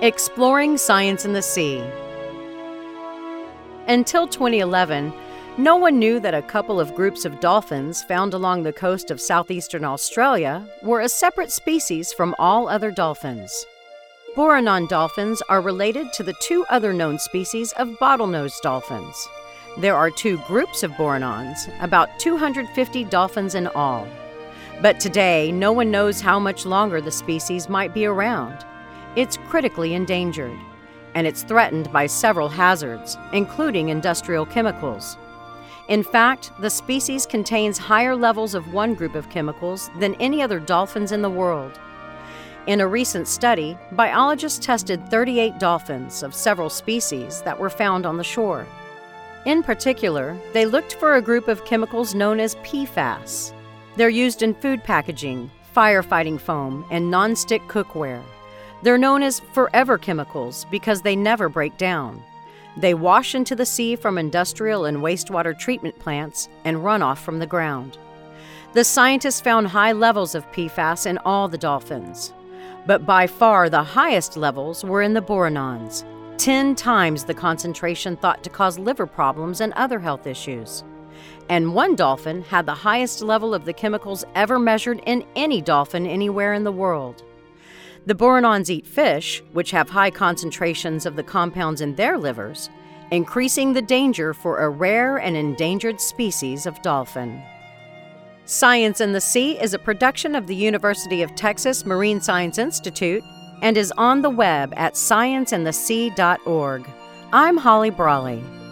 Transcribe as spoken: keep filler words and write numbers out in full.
Exploring Science in the Sea. Until twenty eleven, no one knew that a couple of groups of dolphins found along the coast of southeastern Australia were a separate species from all other dolphins. Borenon dolphins are related to the two other known species of bottlenose dolphins. There are two groups of Borenons, about two hundred fifty dolphins in all. But today, no one knows how much longer the species might be around. It's critically endangered, and it's threatened by several hazards, including industrial chemicals. In fact, the species contains higher levels of one group of chemicals than any other dolphins in the world. In a recent study, biologists tested thirty-eight dolphins of several species that were found on the shore. In particular, they looked for a group of chemicals known as P FAS. They're used in food packaging, firefighting foam, and non-stick cookware. They're known as forever chemicals because they never break down. They wash into the sea from industrial and wastewater treatment plants and run off from the ground. The scientists found high levels of P FAS in all the dolphins, but by far the highest levels were in the Borenons, ten times the concentration thought to cause liver problems and other health issues. And one dolphin had the highest level of the chemicals ever measured in any dolphin anywhere in the world. The Borenons eat fish, which have high concentrations of the compounds in their livers, increasing the danger for a rare and endangered species of dolphin. Science in the Sea is a production of the University of Texas Marine Science Institute and is on the web at science in the sea dot org. I'm Holly Brawley.